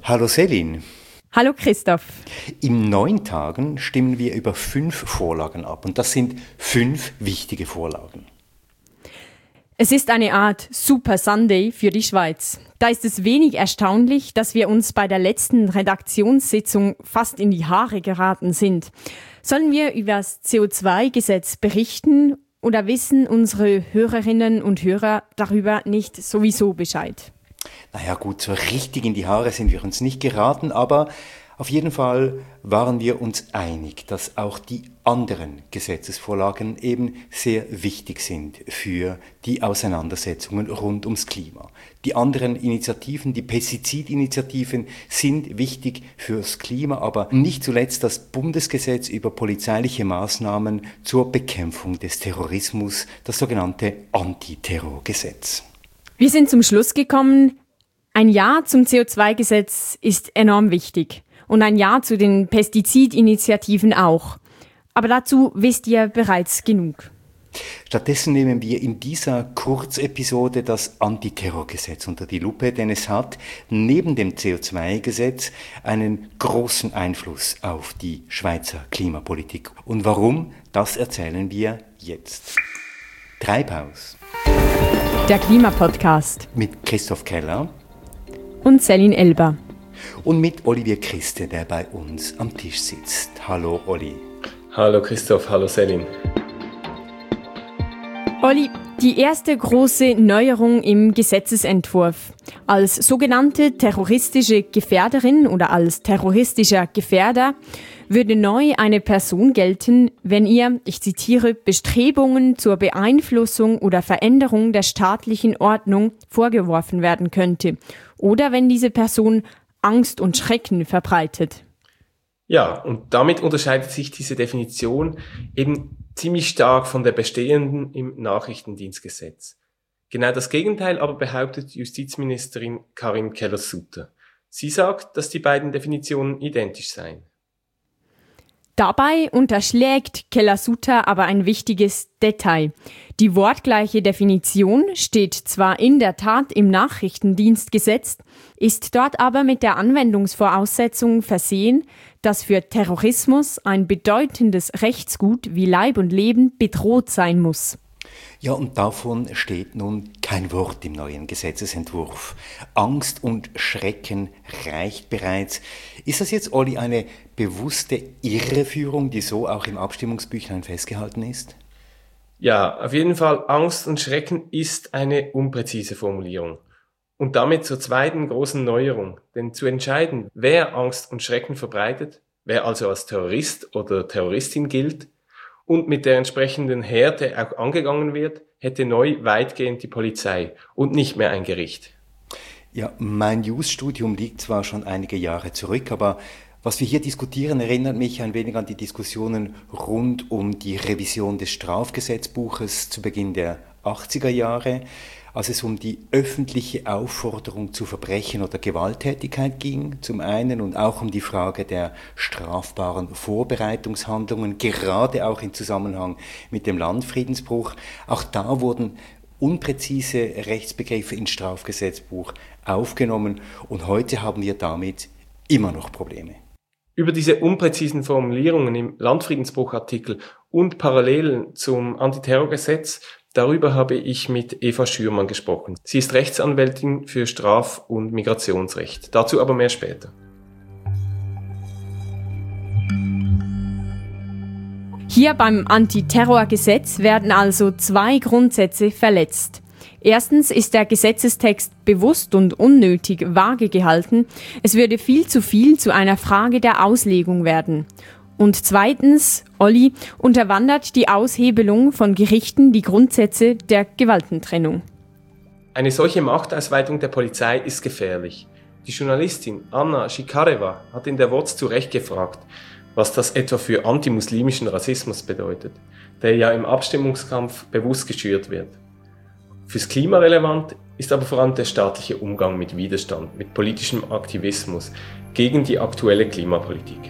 Hallo Selin. Hallo Christoph. In 9 Tagen stimmen wir über 5 Vorlagen ab und das sind 5 wichtige Vorlagen. Es ist eine Art Super Sunday für die Schweiz. Da ist es wenig erstaunlich, dass wir uns bei der letzten Redaktionssitzung fast in die Haare geraten sind. Sollen wir über das CO2-Gesetz berichten oder wissen unsere Hörerinnen und Hörer darüber nicht sowieso Bescheid? Naja gut, so richtig in die Haare sind wir uns nicht geraten, aber auf jeden Fall waren wir uns einig, dass auch die anderen Gesetzesvorlagen eben sehr wichtig sind für die Auseinandersetzungen rund ums Klima. Die anderen Initiativen, die Pestizidinitiativen sind wichtig fürs Klima, aber nicht zuletzt das Bundesgesetz über polizeiliche Maßnahmen zur Bekämpfung des Terrorismus, das sogenannte Antiterrorgesetz. Wir sind zum Schluss gekommen, ein Ja zum CO2-Gesetz ist enorm wichtig. Und ein Ja zu den Pestizidinitiativen auch. Aber dazu wisst ihr bereits genug. Stattdessen nehmen wir in dieser Kurzepisode das Antiterrorgesetz unter die Lupe, denn es hat neben dem CO2-Gesetz einen großen Einfluss auf die Schweizer Klimapolitik. Und warum, das erzählen wir jetzt. Treibhaus. Der Klimapodcast. Mit Christoph Keller. Und Selin Elber. Und mit Olivier Christe, der bei uns am Tisch sitzt. Hallo Olli. Hallo Christoph, hallo Selin. Olli, die erste große Neuerung im Gesetzesentwurf. Als sogenannte terroristische Gefährderin oder als terroristischer Gefährder würde neu eine Person gelten, wenn ihr, ich zitiere, Bestrebungen zur Beeinflussung oder Veränderung der staatlichen Ordnung vorgeworfen werden könnte oder wenn diese Person Angst und Schrecken verbreitet. Ja, und damit unterscheidet sich diese Definition eben ziemlich stark von der bestehenden im Nachrichtendienstgesetz. Genau das Gegenteil aber behauptet Justizministerin Karin Keller-Sutter. Sie sagt, dass die beiden Definitionen identisch seien. Dabei unterschlägt Keller-Sutter aber ein wichtiges Detail. Die wortgleiche Definition steht zwar in der Tat im Nachrichtendienstgesetz, ist dort aber mit der Anwendungsvoraussetzung versehen, dass für Terrorismus ein bedeutendes Rechtsgut wie Leib und Leben bedroht sein muss. Ja, und davon steht nun kein Wort im neuen Gesetzesentwurf. Angst und Schrecken reicht bereits. Ist das jetzt, Olli, eine bewusste Irreführung, die so auch im Abstimmungsbüchlein festgehalten ist? Ja, auf jeden Fall, Angst und Schrecken ist eine unpräzise Formulierung. Und damit zur zweiten großen Neuerung. Denn zu entscheiden, wer Angst und Schrecken verbreitet, wer also als Terrorist oder Terroristin gilt, und mit der entsprechenden Härte auch angegangen wird, hätte neu weitgehend die Polizei und nicht mehr ein Gericht. Ja, mein Jus-Studium liegt zwar schon einige Jahre zurück, aber was wir hier diskutieren, erinnert mich ein wenig an die Diskussionen rund um die Revision des Strafgesetzbuches zu Beginn der 80er Jahre, als es um die öffentliche Aufforderung zu Verbrechen oder Gewalttätigkeit ging, zum einen, und auch um die Frage der strafbaren Vorbereitungshandlungen, gerade auch im Zusammenhang mit dem Landfriedensbruch. Auch da wurden unpräzise Rechtsbegriffe ins Strafgesetzbuch aufgenommen und heute haben wir damit immer noch Probleme. Über diese unpräzisen Formulierungen im Landfriedensbruchartikel und Parallelen zum Antiterrorgesetz, darüber habe ich mit Eva Schürmann gesprochen. Sie ist Rechtsanwältin für Straf- und Migrationsrecht. Dazu aber mehr später. Hier beim Antiterrorgesetz werden also 2 Grundsätze verletzt. Erstens ist der Gesetzestext bewusst und unnötig vage gehalten. Es würde viel zu einer Frage der Auslegung werden. Und zweitens, Olli, unterwandert die Aushebelung von Gerichten die Grundsätze der Gewaltentrennung. Eine solche Machtausweitung der Polizei ist gefährlich. Die Journalistin Anna Shikareva hat in der WOZ zu Recht gefragt, was das etwa für antimuslimischen Rassismus bedeutet, der ja im Abstimmungskampf bewusst geschürt wird. Fürs Klima relevant ist aber vor allem der staatliche Umgang mit Widerstand, mit politischem Aktivismus gegen die aktuelle Klimapolitik.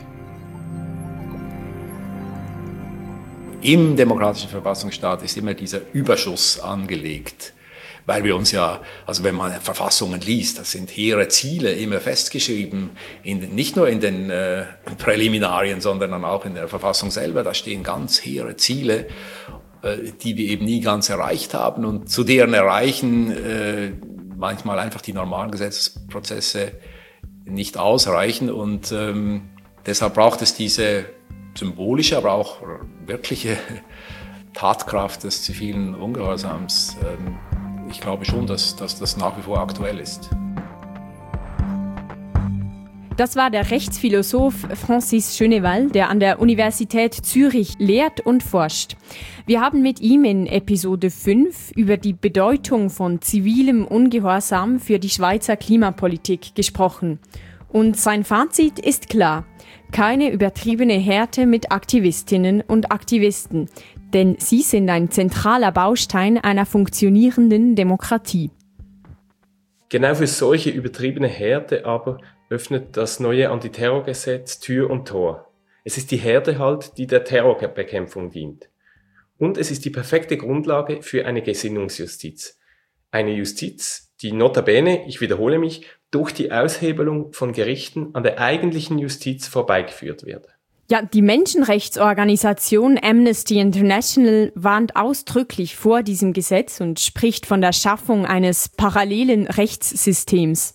Im demokratischen Verfassungsstaat ist immer dieser Überschuss angelegt. weil wir uns ja, also wenn man Verfassungen liest, das sind hehre Ziele immer festgeschrieben, nicht nur in den Präliminarien, sondern dann auch in der Verfassung selber, da stehen ganz hehre Ziele, die wir eben nie ganz erreicht haben und zu deren Erreichen manchmal einfach die normalen Gesetzesprozesse nicht ausreichen und deshalb braucht es diese symbolische, aber auch wirkliche Tatkraft des zivilen Ungehorsams. Ich glaube schon, dass das nach wie vor aktuell ist. Das war der Rechtsphilosoph Francis Schöneval, der an der Universität Zürich lehrt und forscht. Wir haben mit ihm in Episode 5 über die Bedeutung von zivilem Ungehorsam für die Schweizer Klimapolitik gesprochen. Und sein Fazit ist klar: keine übertriebene Härte mit Aktivistinnen und Aktivisten, denn sie sind ein zentraler Baustein einer funktionierenden Demokratie. Genau für solche übertriebene Härte aber öffnet das neue Antiterrorgesetz Tür und Tor. Es ist die Härte halt, die der Terrorbekämpfung dient. Und es ist die perfekte Grundlage für eine Gesinnungsjustiz. Eine Justiz, die notabene, ich wiederhole mich, durch die Aushebelung von Gerichten an der eigentlichen Justiz vorbeigeführt wird. Ja, die Menschenrechtsorganisation Amnesty International warnt ausdrücklich vor diesem Gesetz und spricht von der Schaffung eines parallelen Rechtssystems.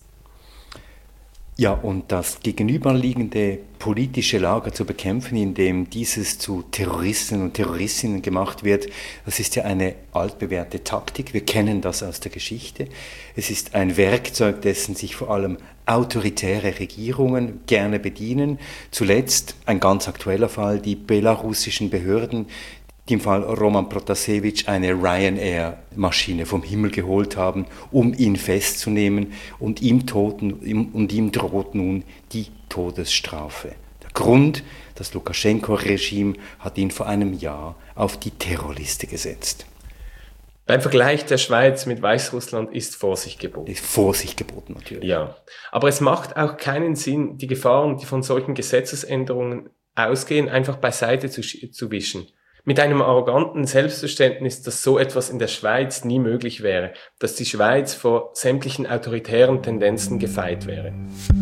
Ja, und das gegenüberliegende politische Lager zu bekämpfen, indem dieses zu Terroristen und Terroristinnen gemacht wird, das ist ja eine altbewährte Taktik. Wir kennen das aus der Geschichte. Es ist ein Werkzeug, dessen sich vor allem autoritäre Regierungen gerne bedienen. Zuletzt ein ganz aktueller Fall, die belarussischen Behörden, die im Fall Roman Protasevich eine Ryanair-Maschine vom Himmel geholt haben, um ihn festzunehmen und ihm droht nun die Todesstrafe. Der Grund, das Lukaschenko-Regime hat ihn vor einem Jahr auf die Terrorliste gesetzt. Beim Vergleich der Schweiz mit Weißrussland ist Vorsicht geboten. Ist Vorsicht geboten, natürlich. Ja, aber es macht auch keinen Sinn, die Gefahren, die von solchen Gesetzesänderungen ausgehen, einfach beiseite zu wischen. Mit einem arroganten Selbstverständnis, dass so etwas in der Schweiz nie möglich wäre, dass die Schweiz vor sämtlichen autoritären Tendenzen gefeit wäre.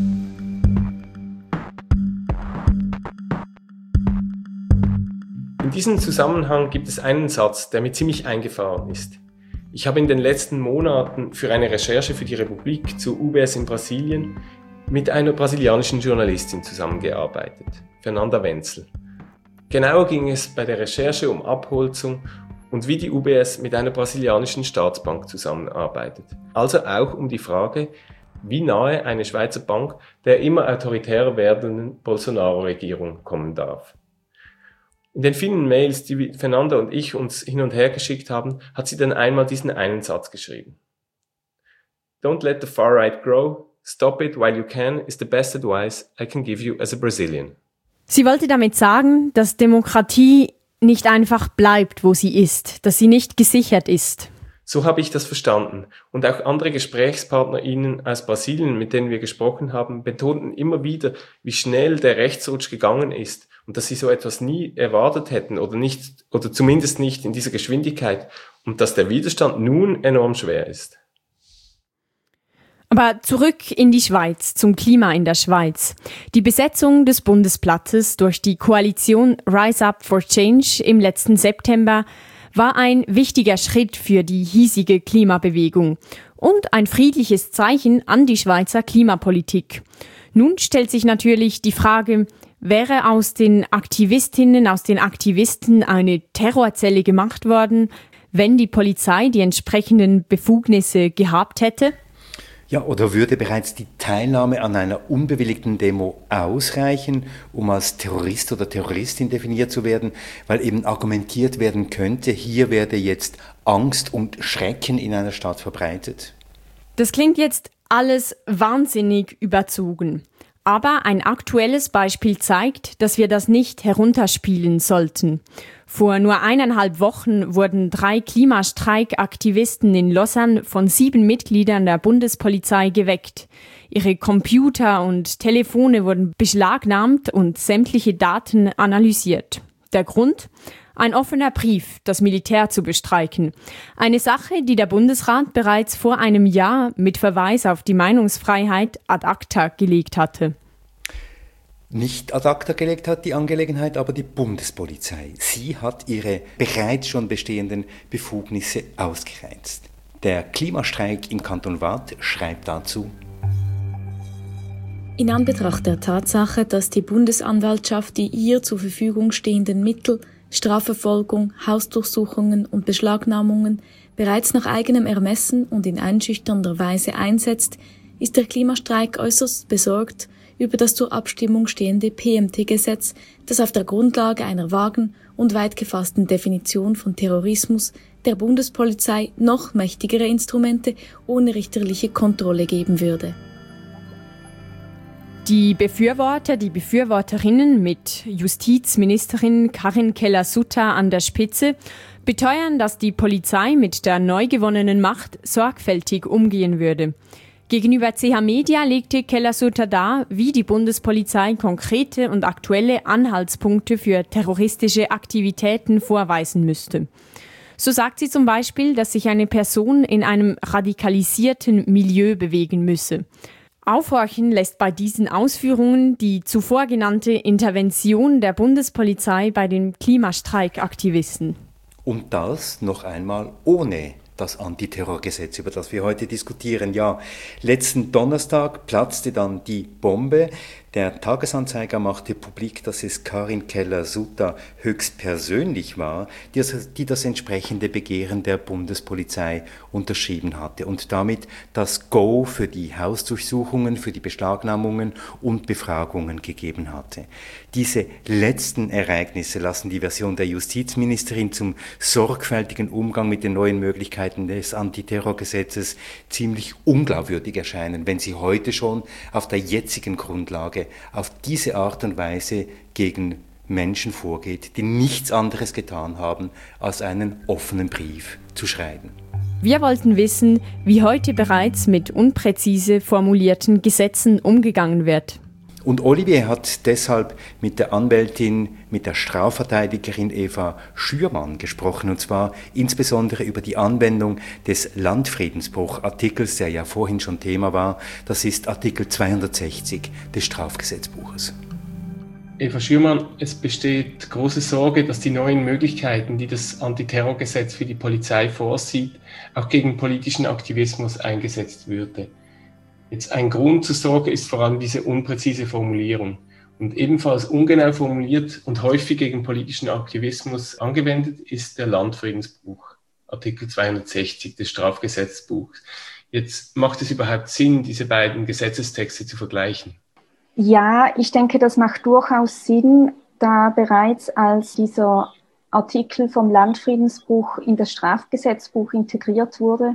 In diesem Zusammenhang gibt es einen Satz, der mir ziemlich eingefahren ist. Ich habe in den letzten Monaten für eine Recherche für die Republik zu UBS in Brasilien mit einer brasilianischen Journalistin zusammengearbeitet, Fernanda Wenzel. Genauer ging es bei der Recherche um Abholzung und wie die UBS mit einer brasilianischen Staatsbank zusammenarbeitet. Also auch um die Frage, wie nahe eine Schweizer Bank der immer autoritärer werdenden Bolsonaro-Regierung kommen darf. In den vielen Mails, die Fernanda und ich uns hin und her geschickt haben, hat sie dann einmal diesen einen Satz geschrieben. Don't let the far right grow. Stop it while you can is the best advice I can give you as a Brazilian. Sie wollte damit sagen, dass Demokratie nicht einfach bleibt, wo sie ist, dass sie nicht gesichert ist. So habe ich das verstanden. Und auch andere GesprächspartnerInnen aus Brasilien, mit denen wir gesprochen haben, betonten immer wieder, wie schnell der Rechtsrutsch gegangen ist und dass sie so etwas nie erwartet hätten oder zumindest nicht in dieser Geschwindigkeit und dass der Widerstand nun enorm schwer ist. Aber zurück in die Schweiz, zum Klima in der Schweiz. Die Besetzung des Bundesplatzes durch die Koalition Rise Up for Change im letzten September war ein wichtiger Schritt für die hiesige Klimabewegung und ein friedliches Zeichen an die Schweizer Klimapolitik. Nun stellt sich natürlich die Frage, wäre aus den Aktivistinnen, aus den Aktivisten eine Terrorzelle gemacht worden, wenn die Polizei die entsprechenden Befugnisse gehabt hätte? Ja, oder würde bereits die Teilnahme an einer unbewilligten Demo ausreichen, um als Terrorist oder Terroristin definiert zu werden, weil eben argumentiert werden könnte, hier werde jetzt Angst und Schrecken in einer Stadt verbreitet? Das klingt jetzt alles wahnsinnig überzogen. Aber ein aktuelles Beispiel zeigt, dass wir das nicht herunterspielen sollten. Vor nur 1,5 Wochen wurden 3 Klimastreikaktivisten in Lausanne von 7 Mitgliedern der Bundespolizei geweckt. Ihre Computer und Telefone wurden beschlagnahmt und sämtliche Daten analysiert. Der Grund? Ein offener Brief, das Militär zu bestreiken. Eine Sache, die der Bundesrat bereits vor einem Jahr mit Verweis auf die Meinungsfreiheit ad acta gelegt hatte. Nicht ad acta gelegt hat die Angelegenheit aber die Bundespolizei. Sie hat ihre bereits schon bestehenden Befugnisse ausgereizt. Der Klimastreik im Kanton Waadt schreibt dazu: In Anbetracht der Tatsache, dass die Bundesanwaltschaft die ihr zur Verfügung stehenden Mittel, Strafverfolgung, Hausdurchsuchungen und Beschlagnahmungen bereits nach eigenem Ermessen und in einschüchternder Weise einsetzt, ist der Klimastreik äußerst besorgt über das zur Abstimmung stehende PMT-Gesetz, das auf der Grundlage einer vagen und weit gefassten Definition von Terrorismus der Bundespolizei noch mächtigere Instrumente ohne richterliche Kontrolle geben würde. Die Befürworter, die Befürworterinnen mit Justizministerin Karin Keller-Sutter an der Spitze beteuern, dass die Polizei mit der neu gewonnenen Macht sorgfältig umgehen würde. Gegenüber CH Media legte Keller-Sutter dar, wie die Bundespolizei konkrete und aktuelle Anhaltspunkte für terroristische Aktivitäten vorweisen müsste. So sagt sie zum Beispiel, dass sich eine Person in einem radikalisierten Milieu bewegen müsse. Aufhorchen lässt bei diesen Ausführungen die zuvor genannte Intervention der Bundespolizei bei den Klimastreikaktivisten. Und das noch einmal ohne das Antiterrorgesetz, über das wir heute diskutieren. Ja, letzten Donnerstag platzte dann die Bombe. Der Tagesanzeiger machte publik, dass es Karin Keller-Sutter höchstpersönlich war, die das entsprechende Begehren der Bundespolizei unterschrieben hatte und damit das Go für die Hausdurchsuchungen, für die Beschlagnahmungen und Befragungen gegeben hatte. Diese letzten Ereignisse lassen die Version der Justizministerin zum sorgfältigen Umgang mit den neuen Möglichkeiten des Antiterrorgesetzes ziemlich unglaubwürdig erscheinen, wenn sie heute schon auf der jetzigen Grundlage auf diese Art und Weise gegen Menschen vorgeht, die nichts anderes getan haben, als einen offenen Brief zu schreiben. Wir wollten wissen, wie heute bereits mit unpräzise formulierten Gesetzen umgegangen wird. Und Olivier hat deshalb mit der Anwältin, mit der Strafverteidigerin Eva Schürmann gesprochen, und zwar insbesondere über die Anwendung des Landfriedensbruch-Artikels, der ja vorhin schon Thema war. Das ist Artikel 260 des Strafgesetzbuches. Eva Schürmann, es besteht große Sorge, dass die neuen Möglichkeiten, die das Antiterrorgesetz für die Polizei vorsieht, auch gegen politischen Aktivismus eingesetzt würde. Jetzt ein Grund zur Sorge ist vor allem diese unpräzise Formulierung. Und ebenfalls ungenau formuliert und häufig gegen politischen Aktivismus angewendet ist der Landfriedensbruch, Artikel 260 des Strafgesetzbuchs. Jetzt macht es überhaupt Sinn, diese beiden Gesetzestexte zu vergleichen? Ja, ich denke, das macht durchaus Sinn, da bereits als dieser Artikel vom Landfriedensbruch in das Strafgesetzbuch integriert wurde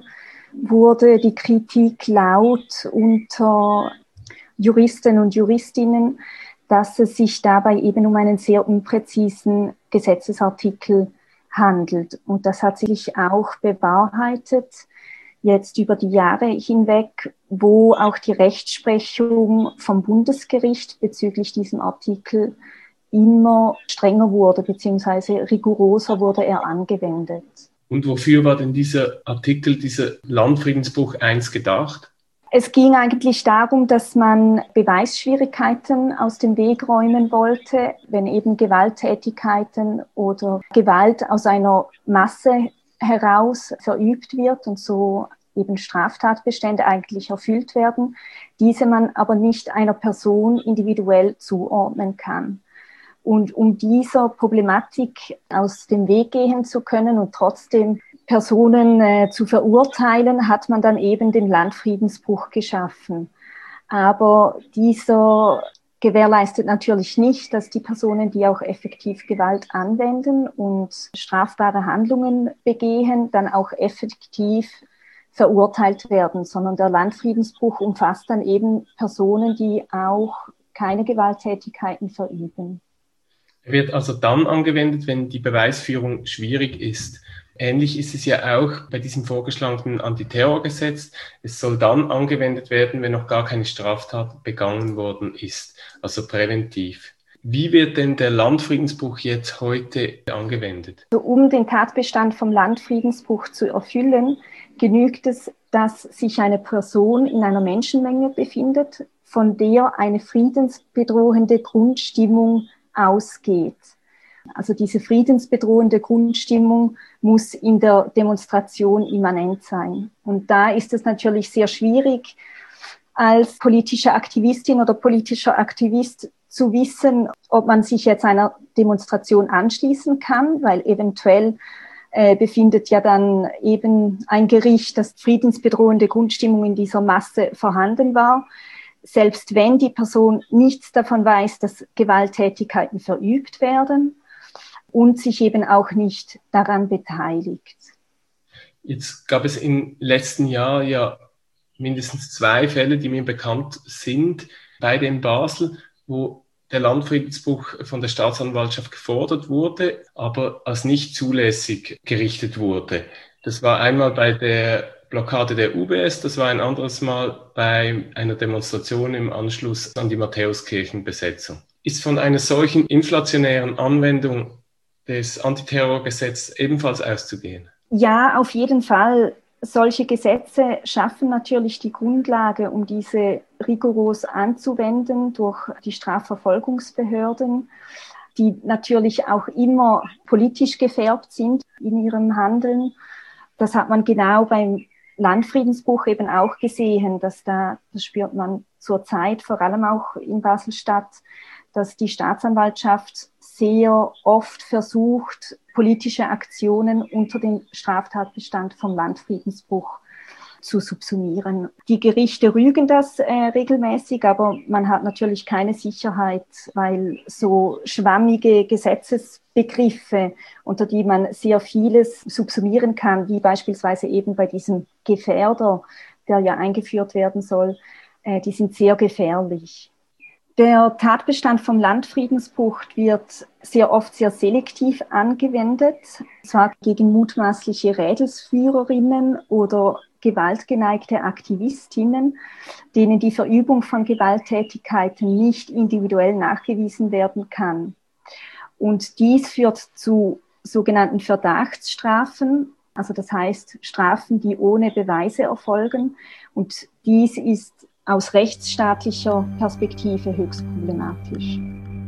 die Kritik laut unter Juristen und Juristinnen, dass es sich dabei eben um einen sehr unpräzisen Gesetzesartikel handelt. Und das hat sich auch bewahrheitet, jetzt über die Jahre hinweg, wo auch die Rechtsprechung vom Bundesgericht bezüglich diesem Artikel immer strenger wurde, beziehungsweise rigoroser wurde er angewendet. Und wofür war denn dieser Artikel, dieser Landfriedensbruch 1 gedacht? Es ging eigentlich darum, dass man Beweisschwierigkeiten aus dem Weg räumen wollte, wenn eben Gewalttätigkeiten oder Gewalt aus einer Masse heraus verübt wird und so eben Straftatbestände eigentlich erfüllt werden, diese man aber nicht einer Person individuell zuordnen kann. Und um dieser Problematik aus dem Weg gehen zu können und trotzdem Personen zu verurteilen, hat man dann eben den Landfriedensbruch geschaffen. Aber dieser gewährleistet natürlich nicht, dass die Personen, die auch effektiv Gewalt anwenden und strafbare Handlungen begehen, dann auch effektiv verurteilt werden, sondern der Landfriedensbruch umfasst dann eben Personen, die auch keine Gewalttätigkeiten verüben. Er wird also dann angewendet, wenn die Beweisführung schwierig ist. Ähnlich ist es ja auch bei diesem vorgeschlagenen Antiterrorgesetz. Es soll dann angewendet werden, wenn noch gar keine Straftat begangen worden ist, also präventiv. Wie wird denn der Landfriedensbruch jetzt heute angewendet? Um den Tatbestand vom Landfriedensbruch zu erfüllen, genügt es, dass sich eine Person in einer Menschenmenge befindet, von der eine friedensbedrohende Grundstimmung ausgeht. Also diese friedensbedrohende Grundstimmung muss in der Demonstration immanent sein. Und da ist es natürlich sehr schwierig, als politische Aktivistin oder politischer Aktivist zu wissen, ob man sich jetzt einer Demonstration anschließen kann, weil eventuell befindet ja dann eben ein Gericht, dass friedensbedrohende Grundstimmung in dieser Masse vorhanden war. Selbst wenn die Person nichts davon weiß, dass Gewalttätigkeiten verübt werden und sich eben auch nicht daran beteiligt. Jetzt gab es im letzten Jahr ja mindestens 2 Fälle, die mir bekannt sind, beide in Basel, wo der Landfriedensbruch von der Staatsanwaltschaft gefordert wurde, aber als nicht zulässig gerichtet wurde. Das war einmal bei der Blockade der UBS, das war ein anderes Mal bei einer Demonstration im Anschluss an die Matthäuskirchenbesetzung. Ist von einer solchen inflationären Anwendung des Antiterrorgesetzes ebenfalls auszugehen? Ja, auf jeden Fall. Solche Gesetze schaffen natürlich die Grundlage, um diese rigoros anzuwenden durch die Strafverfolgungsbehörden, die natürlich auch immer politisch gefärbt sind in ihrem Handeln. Das hat man genau beim Landfriedensbruch eben auch gesehen, das spürt man zurzeit, vor allem auch in Basel-Stadt, dass die Staatsanwaltschaft sehr oft versucht, politische Aktionen unter den Straftatbestand vom Landfriedensbruch zu subsumieren. Die Gerichte rügen das regelmäßig, aber man hat natürlich keine Sicherheit, weil so schwammige Gesetzesbegriffe, unter die man sehr vieles subsumieren kann, wie beispielsweise eben bei diesem Gefährder, der ja eingeführt werden soll, die sind sehr gefährlich. Der Tatbestand vom Landfriedensbruch wird sehr oft sehr selektiv angewendet, zwar gegen mutmaßliche Rädelsführerinnen oder gewaltgeneigte Aktivistinnen, denen die Verübung von Gewalttätigkeiten nicht individuell nachgewiesen werden kann. Und dies führt zu sogenannten Verdachtsstrafen, also das heißt Strafen, die ohne Beweise erfolgen. Und dies ist aus rechtsstaatlicher Perspektive höchst problematisch.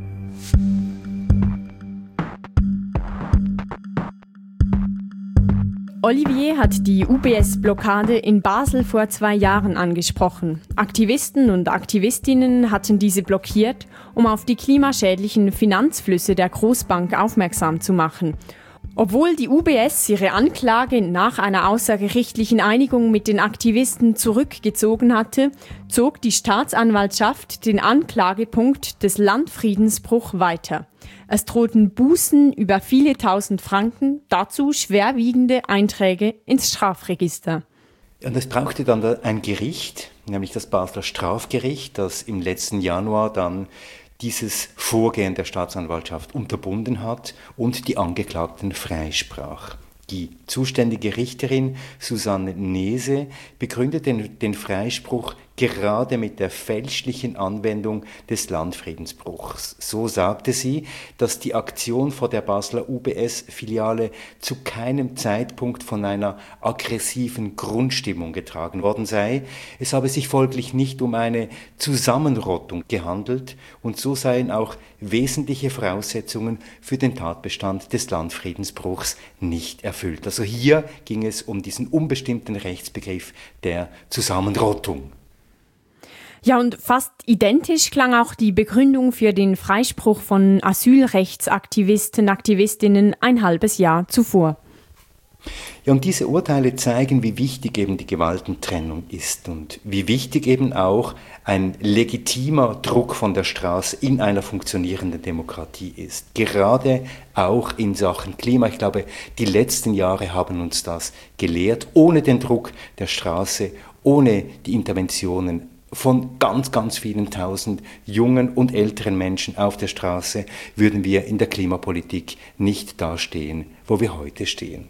Olivier hat die UBS-Blockade in Basel vor 2 Jahren angesprochen. Aktivisten und Aktivistinnen hatten diese blockiert, um auf die klimaschädlichen Finanzflüsse der Großbank aufmerksam zu machen. Obwohl die UBS ihre Anklage nach einer außergerichtlichen Einigung mit den Aktivisten zurückgezogen hatte, zog die Staatsanwaltschaft den Anklagepunkt des Landfriedensbruch weiter. Es drohten Bußen über viele tausend Franken, dazu schwerwiegende Einträge ins Strafregister. Und es brauchte dann ein Gericht, nämlich das Basler Strafgericht, das im letzten Januar dann dieses Vorgehen der Staatsanwaltschaft unterbunden hat und die Angeklagten freisprach. Die zuständige Richterin Susanne Nese begründete den Freispruch gerade mit der fälschlichen Anwendung des Landfriedensbruchs. So sagte sie, dass die Aktion vor der Basler UBS-Filiale zu keinem Zeitpunkt von einer aggressiven Grundstimmung getragen worden sei. Es habe sich folglich nicht um eine Zusammenrottung gehandelt und so seien auch wesentliche Voraussetzungen für den Tatbestand des Landfriedensbruchs nicht erfüllt. Also hier ging es um diesen unbestimmten Rechtsbegriff der Zusammenrottung. Ja, und fast identisch klang auch die Begründung für den Freispruch von Asylrechtsaktivisten, Aktivistinnen ein halbes Jahr zuvor. Ja, und diese Urteile zeigen, wie wichtig eben die Gewaltentrennung ist und wie wichtig eben auch ein legitimer Druck von der Straße in einer funktionierenden Demokratie ist. Gerade auch in Sachen Klima. Ich glaube, die letzten Jahre haben uns das gelehrt. Ohne den Druck der Straße, ohne die Interventionen von ganz, ganz vielen tausend jungen und älteren Menschen auf der Straße würden wir in der Klimapolitik nicht dastehen, wo wir heute stehen.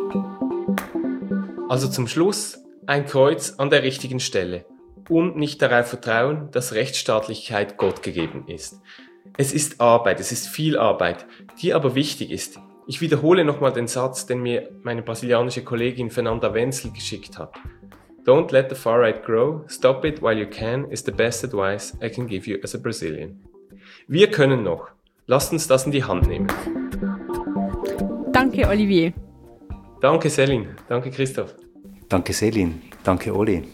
Also zum Schluss ein Kreuz an der richtigen Stelle und nicht darauf vertrauen, dass Rechtsstaatlichkeit Gott gegeben ist. Es ist Arbeit, es ist viel Arbeit, die aber wichtig ist. Ich wiederhole nochmal den Satz, den mir meine brasilianische Kollegin Fernanda Wenzel geschickt hat. Don't let the far right grow, stop it while you can is the best advice I can give you as a Brazilian. Wir können noch. Lasst uns das in die Hand nehmen. Danke, Olivier. Danke, Selin. Danke, Christoph. Danke, Selin. Danke, Oli.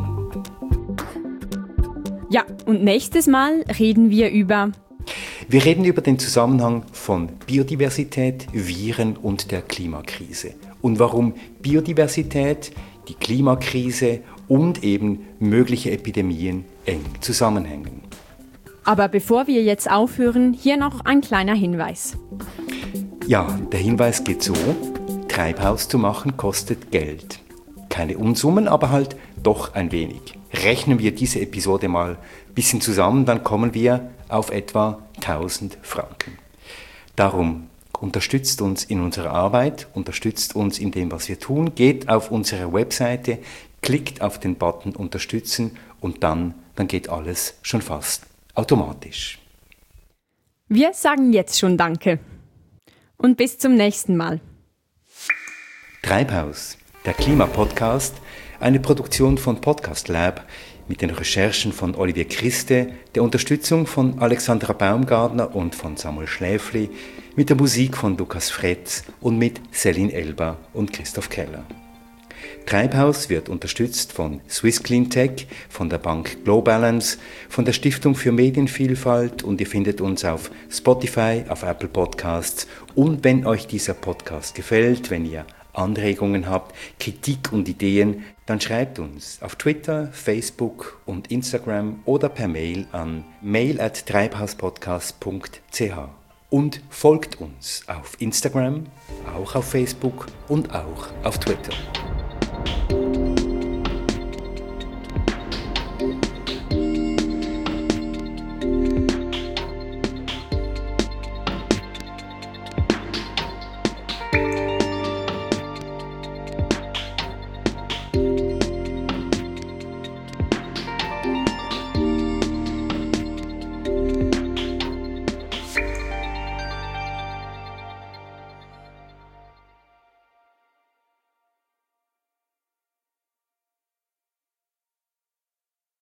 Ja, und nächstes Mal reden wir über den Zusammenhang von Biodiversität, Viren und der Klimakrise. Und warum Biodiversität, die Klimakrise und eben mögliche Epidemien eng zusammenhängen. Aber bevor wir jetzt aufhören, hier noch ein kleiner Hinweis. Ja, der Hinweis geht so: Treibhaus zu machen kostet Geld. Keine Unsummen, aber halt doch ein wenig. Rechnen wir diese Episode mal ein bisschen zusammen, dann kommen wir auf etwa 1000 Franken. Darum unterstützt uns in unserer Arbeit, unterstützt uns in dem, was wir tun, geht auf unsere Webseite, klickt auf den Button Unterstützen und dann geht alles schon fast automatisch. Wir sagen jetzt schon Danke. Und bis zum nächsten Mal. Treibhaus, der Klimapodcast, eine Produktion von Podcast Lab mit den Recherchen von Olivier Christe, der Unterstützung von Alexandra Baumgartner und von Samuel Schläfli, mit der Musik von Lukas Fretz und mit Selin Elba und Christoph Keller. Treibhaus wird unterstützt von Swiss Clean Tech, von der Bank Globalance, von der Stiftung für Medienvielfalt und ihr findet uns auf Spotify, auf Apple Podcasts und wenn euch dieser Podcast gefällt, wenn ihr Anregungen habt, Kritik und Ideen, dann schreibt uns auf Twitter, Facebook und Instagram oder per Mail an mail@treibhauspodcast.ch und folgt uns auf Instagram, auch auf Facebook und auch auf Twitter.